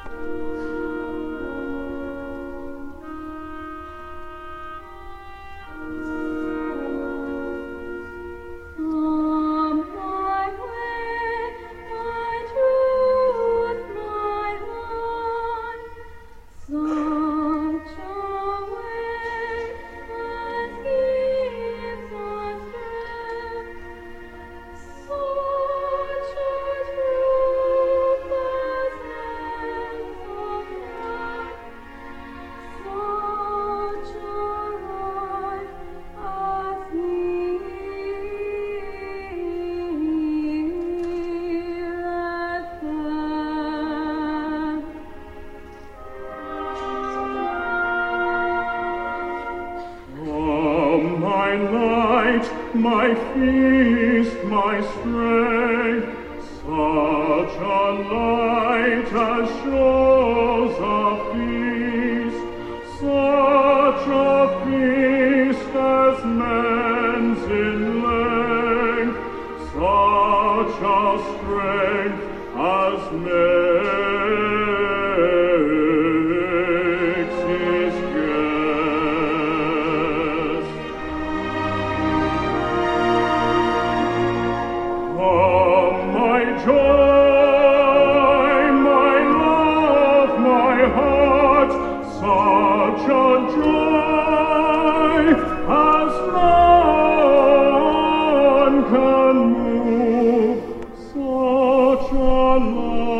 My feast, my strength, such a light as shows a feast, such a feast as men's in length, such a strength as makes his guest. My joy, my love, my heart, such a joy as none can move, such a love.